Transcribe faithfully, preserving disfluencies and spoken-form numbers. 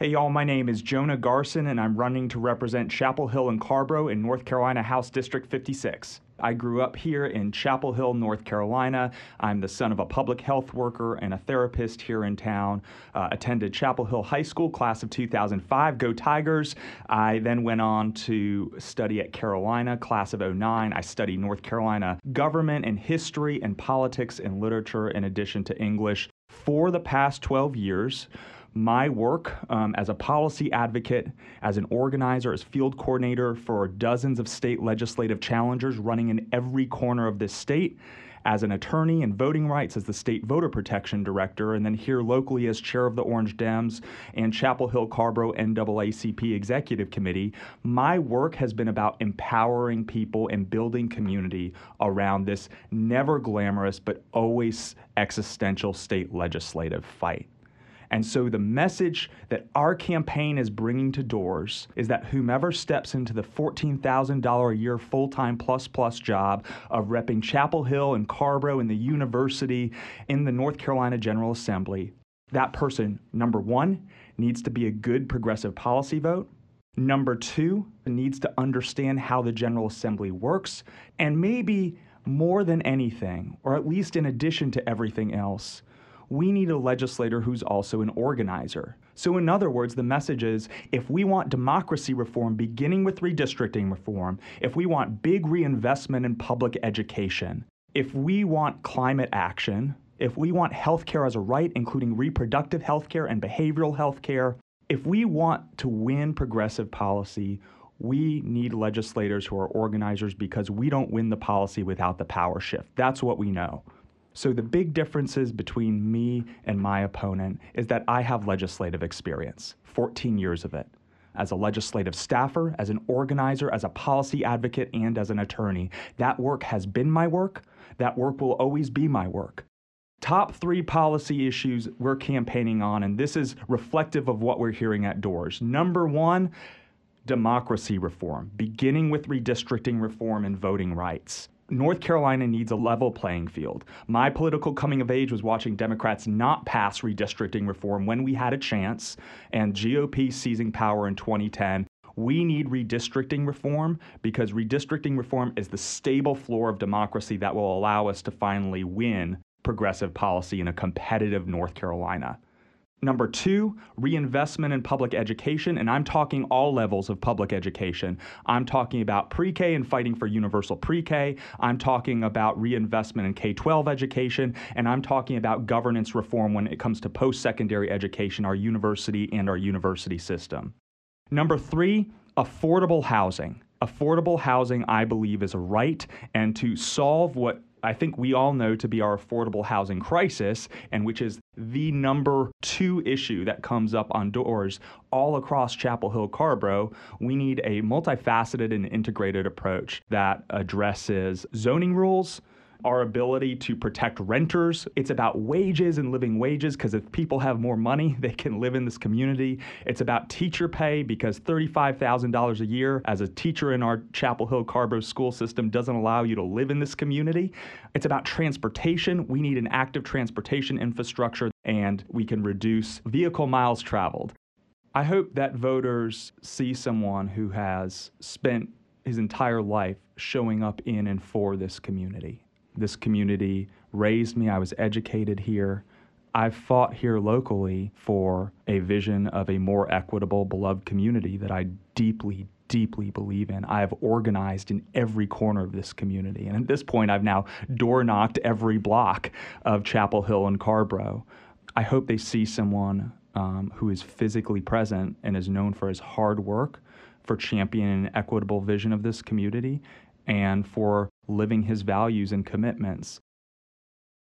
Hey y'all, my name is Jonah Garson and I'm running to represent Chapel Hill and Carrboro in North Carolina House District fifty-six. I grew up here in Chapel Hill, North Carolina. I'm the son of a public health worker and a therapist here in town. Uh, attended Chapel Hill High School, class of two thousand five, go Tigers. I then went on to study at Carolina, class of oh nine. I studied North Carolina government and history and politics and literature in addition to English. For the past twelve years, my work um, as a policy advocate, as an organizer, as field coordinator for dozens of state legislative challengers running in every corner of this state, as an attorney in voting rights, as the state voter protection director, and then here locally as chair of the Orange Dems and Chapel Hill Carrboro N double A C P Executive Committee, my work has been about empowering people and building community around this never glamorous but always existential state legislative fight. And so the message that our campaign is bringing to doors is that whomever steps into the fourteen thousand dollars a year full-time plus-plus job of repping Chapel Hill and Carrboro and the university in the North Carolina General Assembly, that person, number one, needs to be a good progressive policy vote. Number two, needs to understand how the General Assembly works. And maybe more than anything, or at least in addition to everything else, we need a legislator who's also an organizer. So in other words, the message is, if we want democracy reform beginning with redistricting reform, if we want big reinvestment in public education, if we want climate action, if we want healthcare as a right, including reproductive healthcare and behavioral healthcare, if we want to win progressive policy, we need legislators who are organizers because we don't win the policy without the power shift. That's what we know. So the big differences between me and my opponent is that I have legislative experience, fourteen years of it, as a legislative staffer, as an organizer, as a policy advocate, and as an attorney. That work has been my work. That work will always be my work. Top three policy issues we're campaigning on, and this is reflective of what we're hearing at doors. Number one, democracy reform, beginning with redistricting reform and voting rights. North Carolina needs a level playing field. My political coming of age was watching Democrats not pass redistricting reform when we had a chance, and G O P seizing power in twenty ten. We need redistricting reform because redistricting reform is the stable floor of democracy that will allow us to finally win progressive policy in a competitive North Carolina. Number two, reinvestment in public education, and I'm talking all levels of public education. I'm talking about pre-K and fighting for universal pre-K. I'm talking about reinvestment in K twelve education, and I'm talking about governance reform when it comes to post-secondary education, our university and our university system. Number three, affordable housing. Affordable housing, I believe, is a right, and to solve what I think we all know to be our affordable housing crisis, and which is the number two issue that comes up on doors all across Chapel Hill Carrboro, we need a multifaceted and integrated approach that addresses zoning rules, our ability to protect renters. It's about wages and living wages, because if people have more money, they can live in this community. It's about teacher pay, because thirty-five thousand dollars a year as a teacher in our Chapel Hill Carrboro school system doesn't allow you to live in this community. It's about transportation. We need an active transportation infrastructure, and we can reduce vehicle miles traveled. I hope that voters see someone who has spent his entire life showing up in and for this community. This community raised me. I was educated here. I've fought here locally for a vision of a more equitable, beloved community that I deeply, deeply believe in. I have organized in every corner of this community. And at this point, I've now door knocked every block of Chapel Hill and Carrboro. I hope they see someone um, who is physically present and is known for his hard work, for championing an equitable vision of this community, and for living his values and commitments